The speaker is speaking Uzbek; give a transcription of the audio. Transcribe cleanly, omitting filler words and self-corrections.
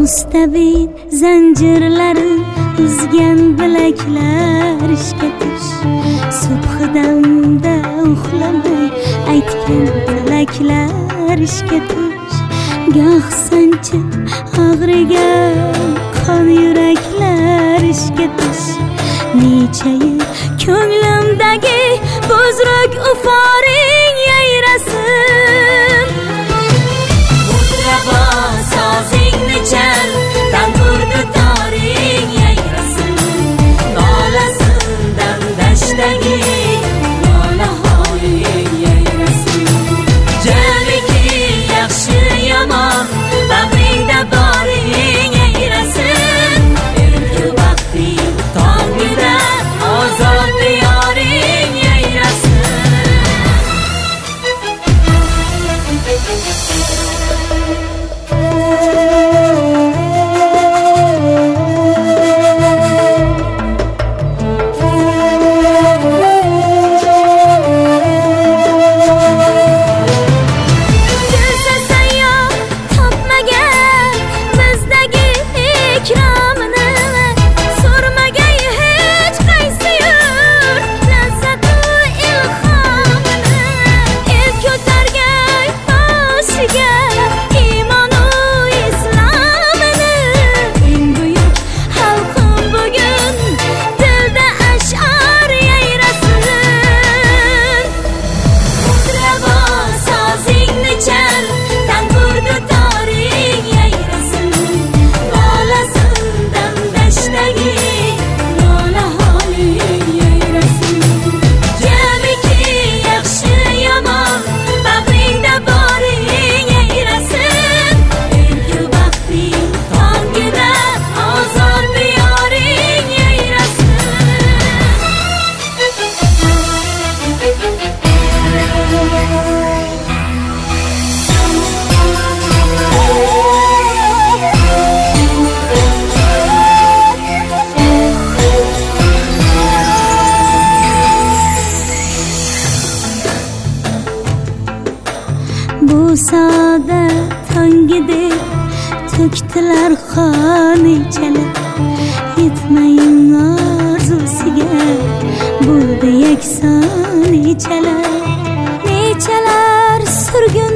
mustabid zanjirlari uzgan bilaklar ishga tush. Subhidamda uxlamay aytgan tilaklar ishga tush. Goh sanchib ag'rigan qon yuraklar ishga tush. Necha yil ko'nglimdagi buzruk uforing yayrasin. Mudrabo sozingni chal, tanburda toring yayrasin. Nolasindan dashtagi nola holing yayrasin. Jamiki yaxshi yomon bag'ringda boring yayrasin. Erki vaqting tongida ozod diyoring yayrasin. Bu saodat tongidek to'kdilar qon ichalab. Yetmayin orzusiga bo'ldi yakson nechalar. Nechalar surgun